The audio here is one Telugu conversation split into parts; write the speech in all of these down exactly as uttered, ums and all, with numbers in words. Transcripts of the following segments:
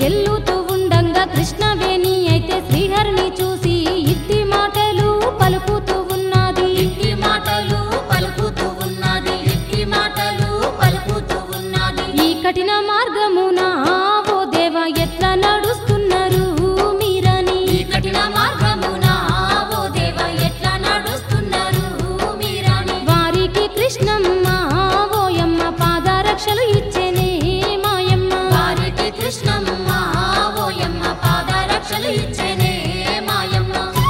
వెల్లుతూ ఉండంగా కృష్ణవేణి అయితే శ్రీహరిని చూసి ఇట్టి మాటలు పలుకుతూ ఉన్నది ఇట్టి మాటలు పలుకుతూ ఉన్నది ఇట్టి మాటలు పలుకుతూ ఉన్నది ఈ కఠిన మార్గమున ఓ దేవ ఎట్లా నడుస్తున్నారు మీరని ఈ కఠిన మార్గమున ఓ దేవ ఎట్లా నడుస్తున్నారు మీరని వారికి కృష్ణమ్మ ఓయమ్మ పాదరక్షలు ఇచ్చేనే మాయమ్మ వారికి కృష్ణమ్మ ఓయమ్మ పాదరక్షలు ఇచ్చేనే మాయమ్మ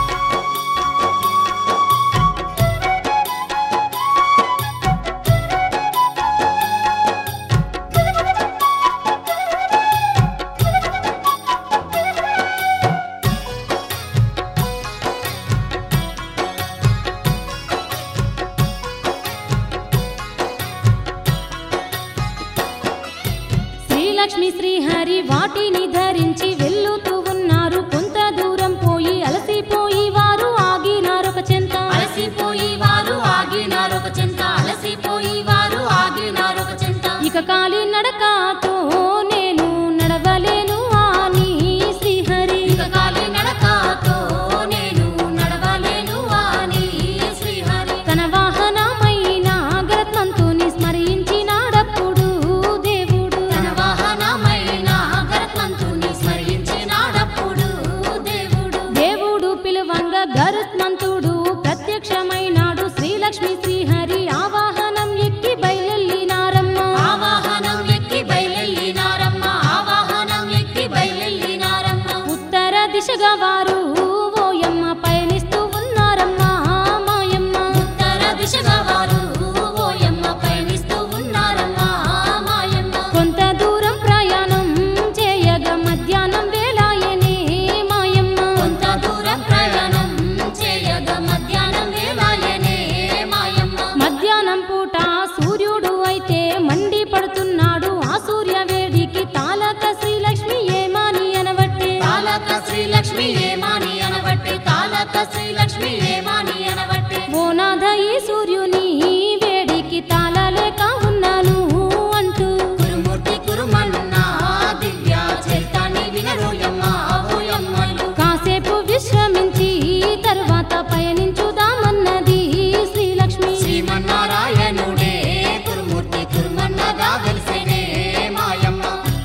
శ్రీలక్ష్మి శ్రీహరి వాటిని ధరించి వెల్లుతూ ఉన్నారు కొంత దూరం పోయి అలసిపోయి వారు ఆగినారొక చెంత అలసిపోయి వారు ఆగినారొక చెంత అలసిపోయి వారు ఆగినారొక చెంత ఇక కాలి నడకతో నేను నడవలేను అని శ్రీహరి ఇక కాలి నడకతో నేను నడవలేను అని శ్రీహరి తన వాహనమైన గరత్మంతుని స్మరించినాడప్పుడు దేవుడు తన వాహనమైన గరుత్మంతుని స్మరించినాడప్పుడు దేవుడు దేవుడు పిలువంగా గరుత్మంతుడు ప్రత్యక్షమైనాడు శ్రీలక్ష్మి శ్రీహరి ఆవాహనం ఎక్కి బయలెల్లినారమ్మ ఆవాహనం ఎక్కి బయలెల్లినారమ్మ ఆవాహనం ఎక్కి బయలెల్లినారమ్మ ఉత్తర దిశగా వారు ఓయమ్మ పయనిస్తూ ఉన్నారమ్మా మాయమ్మ ఉత్తర దిశగా వారు ఓయమ్మ పయనిస్తూ ఉన్నారమ్మ మాయమ్మ కొంత దూరం ప్రయాణం చేయగా మధ్యాహ్నం వేళాయనే మాయమ్మ కొంత దూరం ప్రయాణం చేయగా మధ్యాహ్నం వేళాయనే మాయమ్మ మధ్యాహ్నం పూట సూర్యుడు అయితే మండి పడుతున్నాడు ఆ సూర్య వేడికి తాలక శ్రీలక్ష్మి ఏమాని అనవట్టే తాలక శ్రీలక్ష్మి ఏమాని అనబట్టే తాలక శ్రీలక్ష్మి ఏమాని అనబట్టే ఓ నాథ ఈ సూర్యుని వేడికి తాళలేక ఉన్నాను అంటూ కురుమూర్తి కురుమన్నా దివ్య చైతాన్ని వినరోయమ్మ ఓయమ్మలు కాసేపు విశ్రమించి తరువాత పయనించుదామన్నది శ్రీలక్ష్మి శ్రీమన్నారాయణుడే కురుమూర్తి కురుమన్నగా వెలిసేనే మాయమ్మ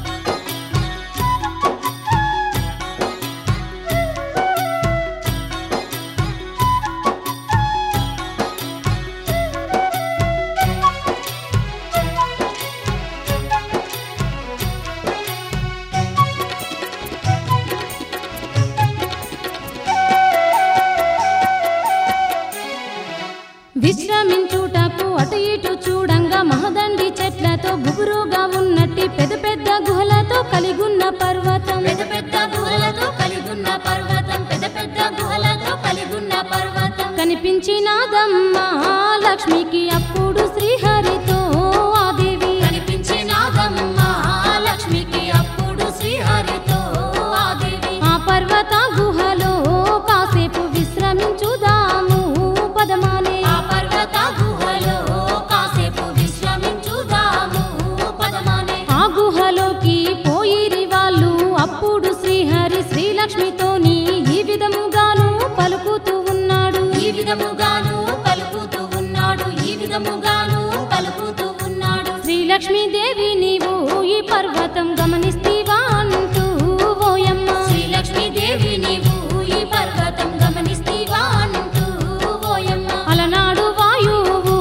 విశ్రమించుటకు అటు ఇటు చూడంగా మహదండి చెట్లతో గుబురుగా ఉన్నట్టి పెద్ద పెద్ద గుహలతో కలిగున్న పర్వతం పెద్ద పెద్ద గుహలతో కలిగున్న పర్వతం పెద్ద పెద్ద గుహలతో కలిగున్న పర్వతం కనిపించినాదమ్మా లక్ష్మికి అప్పుడు శ్రీహరితో ఆ దేవి కనిపించినాదమ్మ లక్ష్మికి అప్పుడు శ్రీహరితో ఆ దేవి ఆ పర్వత గుహలో కాసేపు విశ్రమించుదాము పదమానే ఆ పర్వత గుహలో కాసేపు విశ్రమించుదాము పదమానే ఆ గుహలోకి పోయిరి వాళ్ళు అప్పుడు శ్రీహరి శ్రీలక్ష్మితోని ఈ విధముగాను పలుకుతూ ఉన్నాడు ఈ విధముగాను పలుకుతూ ఉన్నాడు ఈ విధముగాను పలుకుతూ ఉన్నాడు శ్రీలక్ష్మీదేవి నీవు ఈ పర్వతం గమనిస్తీవా అంటూ ఓయమ్మ శ్రీలక్ష్మీదేవి నీవు ఈ పర్వతం గమనిస్తీవా అంటూ ఓయమ్మ అలనాడు వాయువు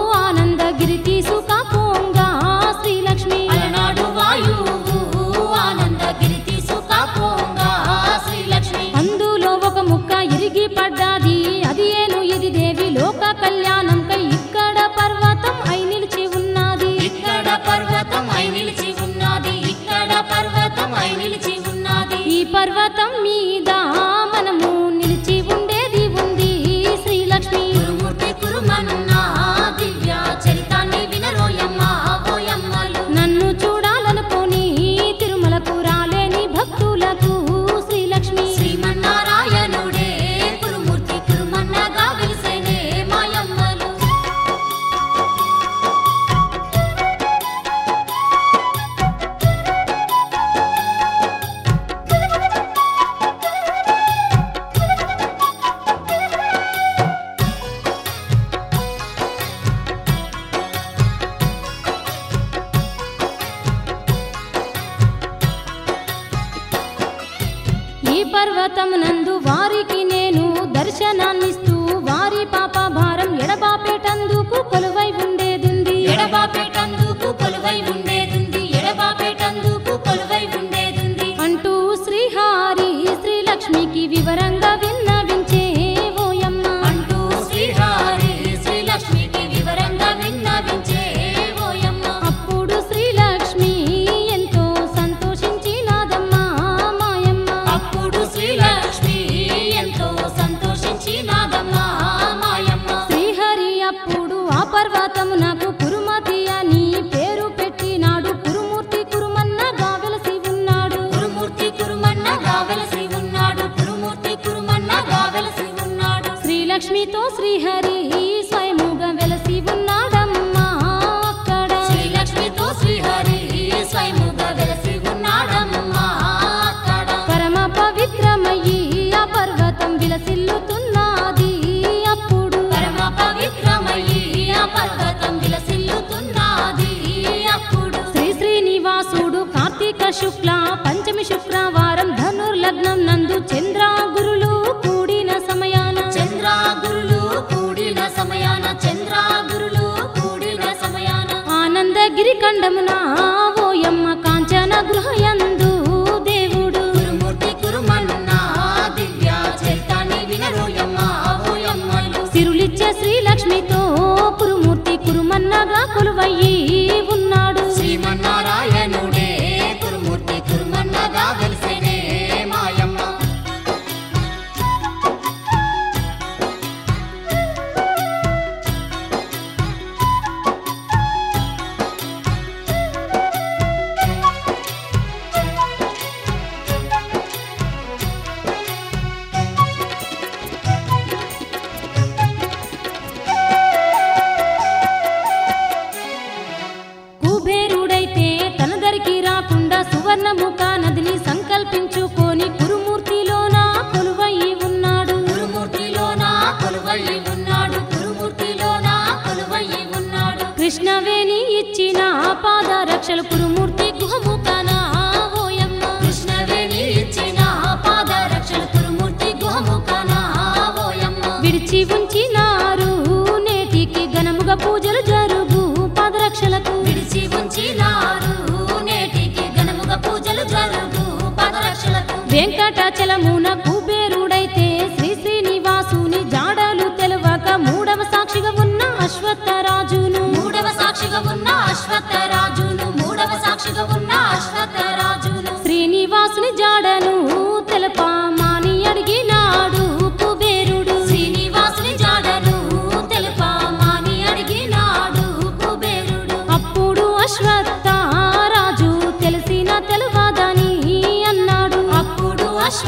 ఆనందగిరి తీసుకపోంగా శ్రీలక్ష్మి అలనాడు వాయువు ఆనందగిరి తీసుకపోంగా శ్రీలక్ష్మి అందులో ఒక ముక్క ఇరిగి పడ్డాది అది ఏను ఇది దేవి లోక కళ్యాణంకై ఇక్కడ పర్వతం అయి నిలిచి ఉన్నది ఇక్కడ పర్వతం అయి నిలిచి ఉన్నది ఇక్కడ పర్వతం అయి నిలిచి ఉన్నది ఈ పర్వతం మీద మనము నిలిచి ఉండేది ఉంది శ్రీలక్ష్మి కురుమూర్తి కురుమన్నా దివ్య చరితాన్ని వినరోయమ్మ ఓయమ్మలు నన్ను చూడాలనుకొని తిరుమలకు రాలేని భక్తులకు శ్రీలక్ష్మి శ్రీమన్నారాయణుడే కురుమూర్తి కురుమన్నగా వెలిసేనే మాయమ్మలు పర్వతమునందు వారికి నేను దర్శనాన్నిస్తూ వారి పాప భారం ఎడబాపేటందుకు కొలువై ఉండేదుంది ఎడబాపేటందుకు కొలువై ఉండేదుంది ఎడబాపేటందుకు కొలువై ఉండేదుంది అంటూ శ్రీహారి శ్రీలక్ష్మికి వివరంగా విన్నవించే ఓయమ్మ అంటూ శ్రీహారి శ్రీలక్ష్మికి వివరంగా విన్నవించే ఓయమ్మ అప్పుడు శ్రీలక్ష్మి ఎంతో సంతోషించినాదమ్మా మాయమ్మ అప్పుడు శ్రీలక్ష్మి ఎంతో సంతోషించినాదమ్మా మాయమ్మ శ్రీహరి అప్పుడు ఆ పర్వతమునకు కురుమతి అని పేరు పెట్టినాడు కురుమూర్తి కురుమన్నగా వెలసి ఉన్నాడు కురుమూర్తి కురుమన్నగా వెలసి ఉన్నాడు కురుమూర్తి కురుమన్నగా వెలసి ఉన్నాడు శ్రీలక్ష్మితో శ్రీహరి స్వయముగా వెలసి ఉన్నాడమ్మా అక్కడ శ్రీలక్ష్మితో శ్రీహరి స్వయముగా వెలసి ఉన్నాడమ్మా అక్కడ పరమ పవిత్రమయ్యి ఆ పర్వతం విలసిల్లుతున్నది అప్పుడు పరమ పవిత్రమయ్యి ఆ పర్వతం విలసిల్లుతున్నది అప్పుడు శ్రీ శ్రీనివాసుడు కార్తీక శుక్ల పంచమి శుక్రవారం ధనుర్లగ్నం నందు చంద్ర గురులు కూడిన సమయాన చంద్రాగురులు కూడిన సమయాన చంద్రాగురులు కూడిన సమయాన ఆనందగిరి కండమున ఓయమ్మ కాంచన గృహయందు దేవుడు కురుమూర్తి కురుమన్న దివ్య చైతాన్ని వినరోయమ్మ ఓయమ్మలు సిరులిచ్చే శ్రీలక్ష్మితో కురుమూర్తి కురుమన్నగా కొలువయ్యి ఉన్నాడు శ్రీమన్నారాయణుడే కురుమూర్తి కురుమన్నగా వెలిసేనే మాయమ్మ కుబేరుడైతే తన దరికి రాకుండా సువర్ణముఖ నదిని సంకల్పించుకొని కురుమూర్తిలోన కొలువయ్యి ఉన్నాడు కురుమూర్తిలోన కొలువయ్యి ఉన్నాడు కురుమూర్తిలోన కొలువయ్యి ఉన్నాడు కృష్ణవేణి ఇచ్చిన పాదరక్షలు కురుమూర్తి గుహముఖన ఓయమ్మ కృష్ణవేణి ఇచ్చిన పాదరక్షలు కురుమూర్తి గుహముఖన ఓయమ్మ విడిచి ఉంచినారు నేటికి ఘనముగా పూజలు జరుగు పాదరక్షలకు విడిచి ఉంచినారు నేటికి ఘనముగా పూజలు జరుగు పాదరక్షలకు వెంకటాచలమున కుబేరుడైతే శ్రీ శ్రీనివాసుని జాడలు తెలవక మూడవ సాక్షిగా ఉన్న అశ్వత్థరాజును మూడవ సాక్షిగా ఉన్న అశ్వత్థరాజును మూడవ సాక్షిగా ఉన్న అశ్వత్థరాజును శ్రీనివాసుని జాడను తెలపమాని అడిగినాడు కుబేరుడు శ్రీనివాసుని జాడను తెలుపమాని అడిగినాడు కుబేరుడు అప్పుడు అశ్వత్థరాజు తెలిసిన తెలువదని అన్నాడు అప్పుడు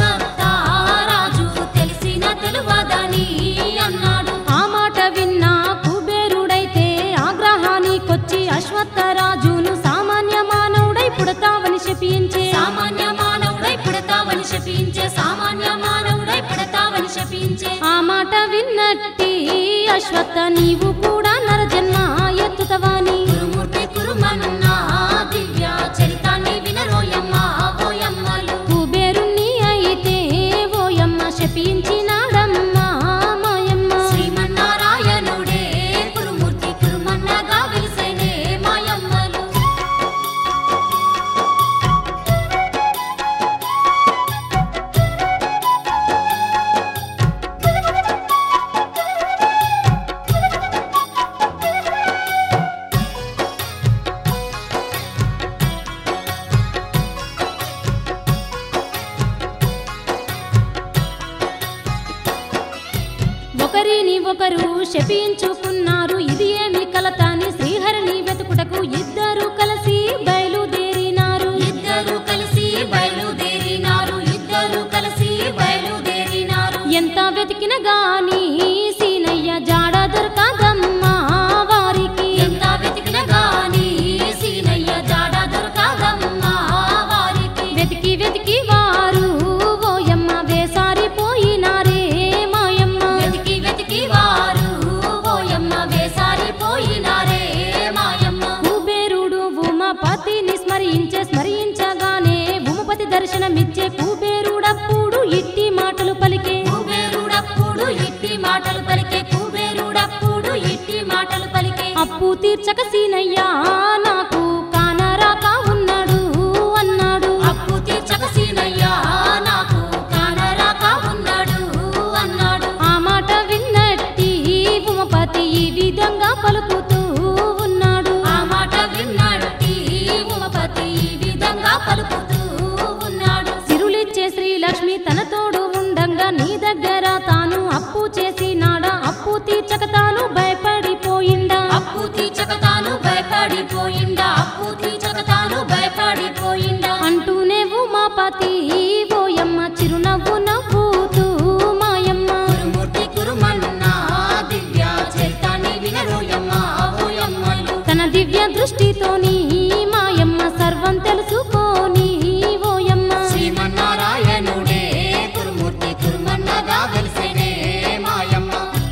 అశ్వత్థరాజు తెలిసిన తెలువదని అన్నాడు ఆ మాట విన్న కుబేరుడైతే ఆగ్రహానికొచ్చి అశ్వత్థరాజును సామాన్య మానవుడై పుడతావని శపించే సామాన్య మానవుడై పుడతావని శపించే సామాన్య మానవుడై పుడతావని శపించే ఆ మాట విన్నట్టి అశ్వత్థ నీవు కూడా నరజన్మ ఎత్తుతవాని కురుమూర్తి కురుమన్న దివ్య చరితాన్ని వినరోయమ్మ ఓయమ్మలు కుబేరుణ్ణి అయితే ఓయమ్మ శపించినాడమ్మా మాయమ్మ శ్రీమన్నారాయణుడే కురుమూర్తి కురుమన్నగా వెలిసేనే మాయమ్మలు ఒకరిని ఒకరు శపించుకున్నారు ఇది ఏమి కలతాని శ్రీహరిని వెతుకుటకు ఇద్దరు కలిసి బయలుదేరినారు ఇద్దరు కలిసి బయలుదేరినారు ఇద్దరు కలిసి బయలుదేరినారు ఎంత వెతికిన గాని సీనయ్య జాడ దొరకదమ్మా వారికి ఎంత వెతికిన గాని సీనయ్య జాడ దొరకదమ్మా వారికి వెతికి వెతికి వారు ఓయమ్మ వేసారిపోయినారే మాయమ్మ వెతికి వెతికి వారు ఓయమ్మ వేసారిపోయినారే మాయమ్మ కుబేరుడు ఉమాపతిని స్మరించే స్మరించగానే ఉమాపతి దర్శనమిచ్చే కుబేరుడప్పుడు ఇట్లా తీర్చక సీనయ్యా నాకు కానరాక ఉన్నాడు అన్నాడు. అప్పు తీర్చక సీనయ్యా నాకు కానరాక ఉన్నాడు అన్నాడు. ఆ మాట విన్నట్టి ఉమాపతి ఈ విధంగా పలుకుతూ ఉన్నాడు. ఆ మాట విన్నట్టి ఉమాపతి ఈ విధంగా పలుకుతూ ఉన్నాడు. సిరులిచ్చే శ్రీలక్ష్మి తన తోడు ఉండంగా నీ దగ్గర తాను అప్పు చేసినాడా, అప్పు తీర్చక తాను భయపడిపోయిండా. అప్పు తీర్చక తాను భయపడిపోయిండా, అప్పు తీర్చక తాను భయపడిపోయిండా. అంటూనే ఉమాపతి ఓయమ్మ చిరునవ్వు నవ్వుతూ మాయమ్మ. కురుమూర్తి కురుమన్నా దివ్య చరితాన్ని వినరోయమ్మ ఓయమ్మలు. తన దివ్య దృష్టితోని మాయమ్మ సర్వం తెలుసుకోని ఓయమ్మ. శ్రీమన్నారాయణుడే కురుమూర్తి కురుమన్నగా వెలిసేనే మాయమ్మ.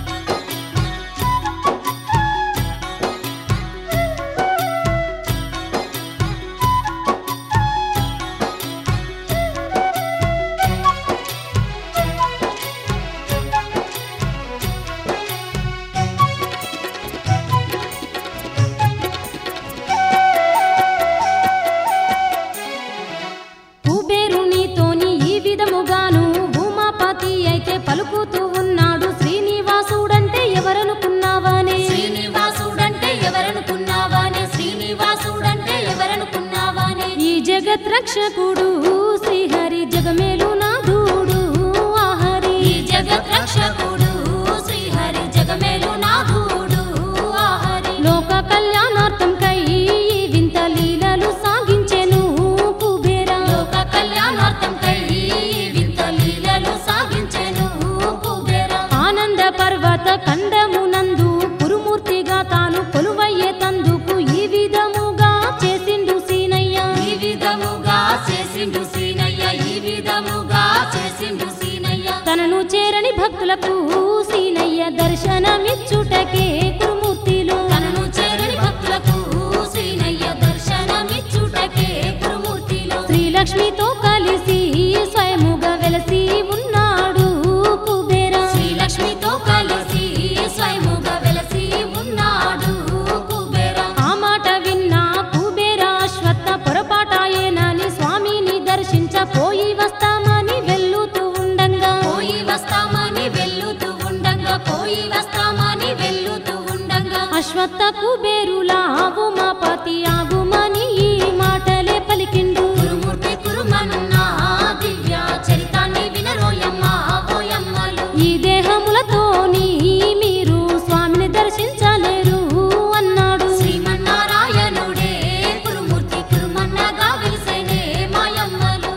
కుబేరునితోని ఈ విధముగాను ఉమాపతి అయితే పలుకుతూ ఉన్నాడు. శ్రీనివాసుడంటే ఎవరనుకున్నావానే, శ్రీనివాసుడంటే ఎవరనుకున్నావానే, శ్రీనివాసుడంటే ఎవరనుకున్నావానే. ఈ జగత్ రక్షకుడు శ్రీహరి జగమేలు నాథుడు ఆహరి. ఈ జగత్ రక్షకుడు శ్రీహరి జగమేలు నాథుడు ఆహరి. లోక కళ్యాణార్థం కై ఈ వింత లీలలు సాగించెను కుబేర. లోక కళ్యాణార్థం కై వింత లీలలు సాగించెను కుబేర. ఆనంద పర్వత ఖండమునందు కురుమూర్తిగా తాను కొలువయ్యే తందుకు ఈ విధముగా చేసిండు సీనయ్య. ఈ విధముగా చేసిండు సీనయ్య, ఈ విధముగా చేసిండు సీనయ్య. తనను చేరని భక్తులకు సీనయ్య దర్శనమిచ్చుటకే కురుమూర్తిలో. తనను చేరని భక్తులకు సీనయ్య దర్శనమిచ్చుటకే కురుమూర్తిలో. శ్రీలక్ష్మితో కలిసి స్వయముగా వెలసి ఉన్నాడు కుబేర. శ్రీలక్ష్మితో కలిసి స్వయముగా వెలసి ఉన్నాడు కుబేర. ఆ మాట విన్నా కుబేర అశ్వత్థ పొరపాటాయేనని స్వామిని దర్శించ పోయి వస్తామని వెళ్ళుతూ ఉండంగా. పోయి వస్తామని వెళ్ళుతూ ఉండంగా, పోయి వస్తామని వెళ్ళుతూ ఉండంగా. అశ్వత్థ కుబేరులా ఉమాపతి ఆగుమని ఈ మాటలే పలికిండు. కురుమూర్తి కురుమన్నా దివ్య చరితాన్ని వినరోయమ్మ ఓయమ్మలు. ఈ దేహములతోని మీరు స్వామిని దర్శించలేరు అన్నాడు. శ్రీమన్నారాయణుడే కురుమూర్తి కురుమన్నగా వెలిసేనే మాయమ్మలు.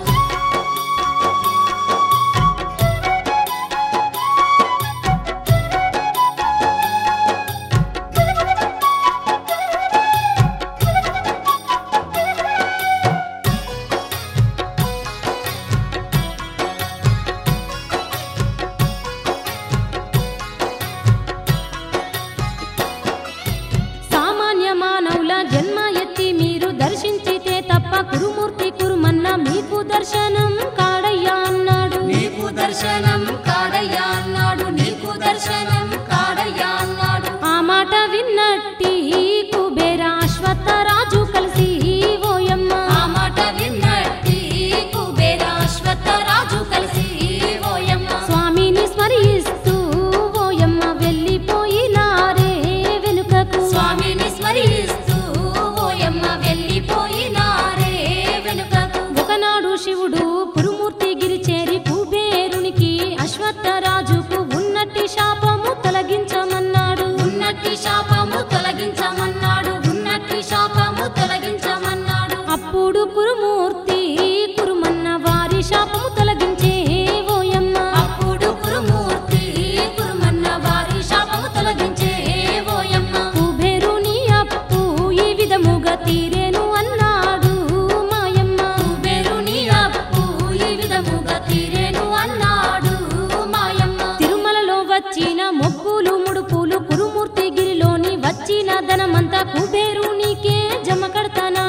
సామాన్య మానవుల జన్మ ఎత్తి మీరు దర్శించితే తప్ప కురుమూర్తి కురుమన్న మీకు దర్శనం కాడయ్యా అన్నాడు. నీకు దర్శనం కాడయ్యా అన్నాడు, నీకు దర్శనం కాడయ్యా అన్నాడు. ఆ మాట విన్నట్టి కుబేర అశ్వత్థ రాజు కలిసి ఓయమ్మ. ఆ మాట విన్నట్టి కుబేర అశ్వత్థ రాజు కలిసి ఓయమ్మ. స్వామిని స్మరిస్తూ ఓయమ్మ వెళ్ళిపోయినారే వెనుకకు. స్వామిని స్మరిస్తూ ఓయమ్మ వెళ్ళిపోయినారే వెనుకకు. ఒకనాడు శివుడు కురుమూర్తి గిరి చేరి కుబేరునికి అశ్వత్థ రాజుకు ఉన్నట్టి శాపము తొలగించమన్నాడు. ఉన్నట్టి శాపము తొలగించమన్నాడు, ఉన్నట్టి శాపము తొలగించమన్నాడు. అప్పుడు కురుమూర్తి కురుమన్న వారి శాపము తొలగించే ఓయమ్మ. అప్పుడు కురుమూర్తి కురుమన్న వారి శాపము తొలగించే ఓయమ్మ. కుబేరుని అప్పు ఈ విధముగా తీరేను అన్నాడు మాయమ్మ. కుబేరుని అప్పు ఈ విధముగా తీరేను అన్నాడు మాయమ్మ. తిరుమలలో వచ్చిన మొక్కులు ముడుపులు కురుమూర్తి గిరిలోని వచ్చిన ధనమంతా కుబేరునికే జమ కడతాన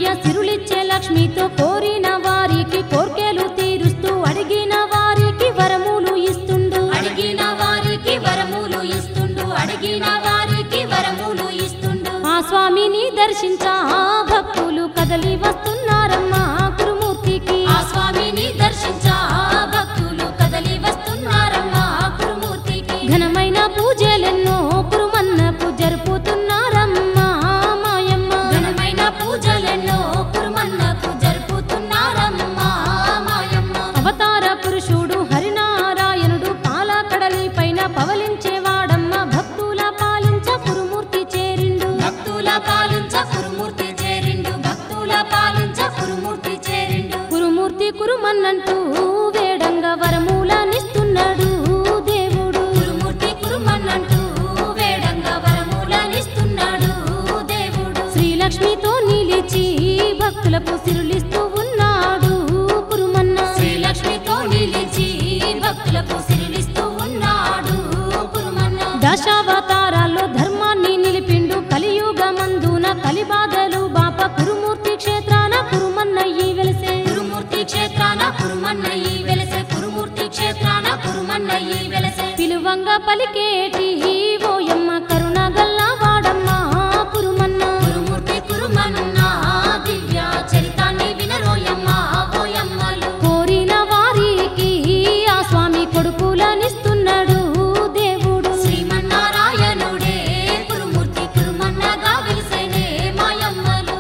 కురుమయ్య సిరులిచ్చే లక్ష్మితో కోరిన వారికి కోర్కెలు తీరుస్తూ అడిగిన వారికి వరములు ఇస్తుండు అడిగిన వారికి వరములు ఇస్తుండు అడిగిన వారికి వరములు ఇస్తుండు ఆ స్వామిని దర్శించా భక్తులు కదలి వస్తున్నారమ్మా కురుమూర్తికి ఆ స్వామిని దర్శించా భక్తులు కదలి వస్తున్నారమ్మా కురుమూర్తికి ఘనమైన పూజలెన్నో కురుమన్నకు జరుపుతున్నారమ్మా మాయమ్మ ఘనమైన పూజలెన్నో కురుమన్నకు జరుపుతున్నారమ్మా మాయమ్మ అవతార పురుషుడు హరినారాయణుడు పాలకడలి పైన పవలించేవాడమ్మ భక్తుల పాలించ కురుమూర్తి చేరిండు భక్తుల పాలించ కురుమూర్తి చేరిండు భక్తుల పాలించ కురుమూర్తి చేరిండు కురుమూర్తి కురుమన్నంటూ వేడంగా వరములనిస్తున్నాడు దేవుడు కురుమూర్తి కురుమన్నంటూ వేడంగా వరములనిస్తున్నాడు దేవుడు శ్రీలక్ష్మితో నిలిచి భక్తులకు సిరులిస్తూ ఉన్నాడు కురుమన్న శ్రీలక్ష్మితో నిలిచి భక్తులకు సిరిలిస్తూ ఉన్నాడు కురుమన్న దశావతారాల్లో ధర్మాన్ని నిలిపిండు కలియుగమందున కలిబాధలు బాప కురుమూర్తి క్షేత్రాన కురుమన్నయ్యి వెలిసే కురుమూర్తి క్షేత్రాన కురుమన్నయ్యి వెలసే కురుమూర్తి క్షేత్రాన కురుమన్నయ్యి వెలసే పిలువంగా పలికేటి ఓయమ్మ కరుణ గల్లా వాడమ్మ కురుమన్న కురుమూర్తి కురుమన్న దివ్య చరితాన్ని వినరోయమ్మ ఓయమ్మలు కోరిన వారికి ఆ స్వామి కొడుకులనిస్తున్నాడు దేవుడు శ్రీమన్నారాయణుడే కురుమూర్తి కురుమన్నగా వెలిసేనే మాయమ్మలు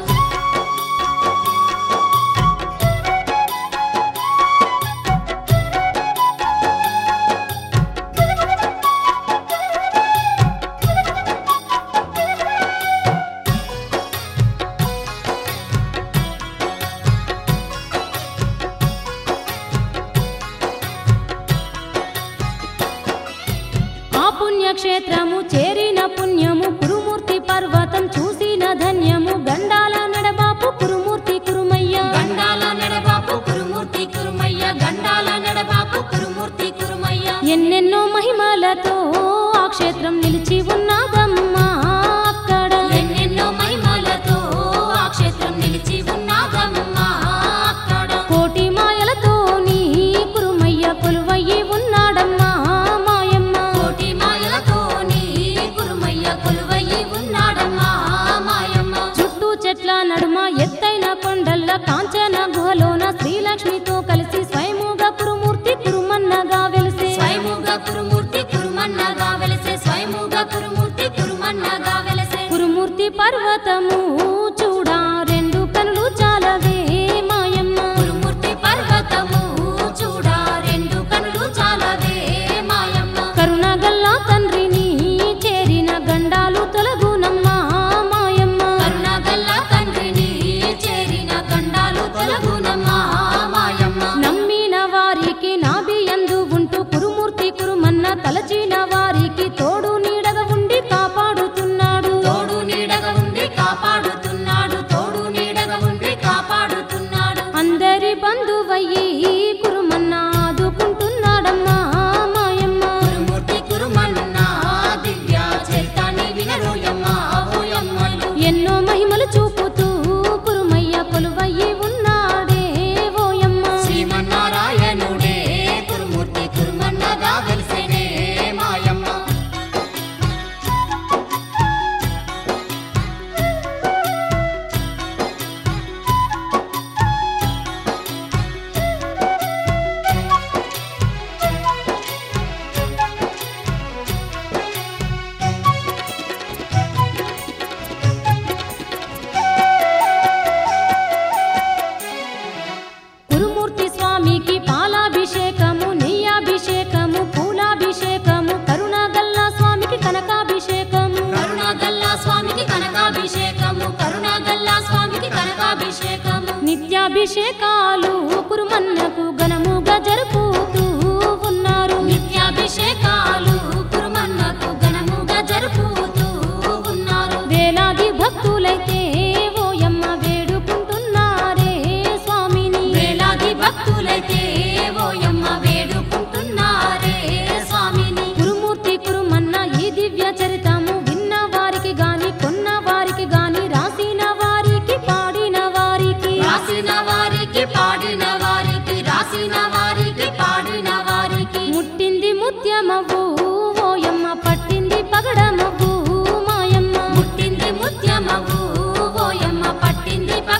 ఆ పుణ్యక్షేత్రము చేరిన పుణ్యము కురుమూర్తి పర్వతం చూసిన ధన్యము గండాల నడబాపు కురుమూర్తి కురుమయ్య గండాల నడబాపు కురుమూర్తి కురుమయ్య గండాల నడబాపు కురుమూర్తి కురుమయ్య ఎన్నెన్నో మహిమలతో ఆ క్షేత్రం నిలిచి ఉన్నదమ్మా అక్కడ ఎన్నెన్నో మహిమలతో ఆ క్షేత్రం నిలిచి ఉన్నాదమ్మా అక్కడ కోటి మాయలతో నీ కురుమయ్య కొలువయ్యి ఉన్నాడమ్మా మాయమ్మ కోటి మాయలతో నీ కురుమయ్య కొలువయ్యి ఉన్నాడమ్మా మాయమ్మ చుట్టూ చెట్ల నడుమ ఎత్తైన కొండల్ల కాంచన గుహలోన శ్రీలక్ష్మితో కలిసి స్వయముగా కురుమూర్తి కురుమన్నగా వెలిసే స్వయముగా కురుమూర్తి కురుమన్నగా వెలసే స్వయముగా కురుమూర్తి కురుమన్నగా వెలసే కురుమూర్తి పర్వతము చూడా రెండు కనులు చాలవే మాయమ్మ కురుమూర్తి పర్వతము చూడా రెండు కనులు చాలవే మాయమ్మ కరుణగల్లా తండ్రిని చేరిన గండాలు తొలగునమ్మా మాయమ్మ కరుణగల్ల తండ్రిని చేరిన గండాలు తొలగునమ్మా మాయమ్మ నమ్మిన వారికి నాభియందు ఉంటూ కురుమూర్తి కురుమన్న తలచిన వారికి తోడు నీడగా ఉండి కాపాడుతున్నాడు తోడు నీడగా ఉండి కాపాడుతున్నాడు తోడు నీడగా ఉండి కాపాడుతున్నాడు అందరి బంధువయ్యి కురుమన్న ఆదుకుంటున్నాడమ్మా మాయమ్మ కురుమూర్తి కురుమన్న దివ్య చరితాన్ని వినరోయమ్మ ఓయమ్మలు ఎన్నో మహిమలు చూపుతూ కురుమయ్య కొలువయ్యి ఉన్నాడే ఓయమ్మ శ్రీమన్నారాయణుడే కురుమూర్తి కురుమన్నగా వెలిసేనే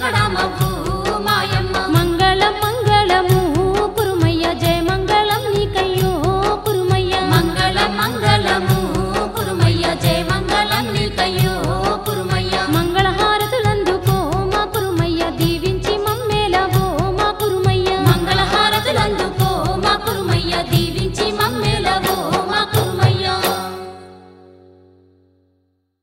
పగడమవ్వు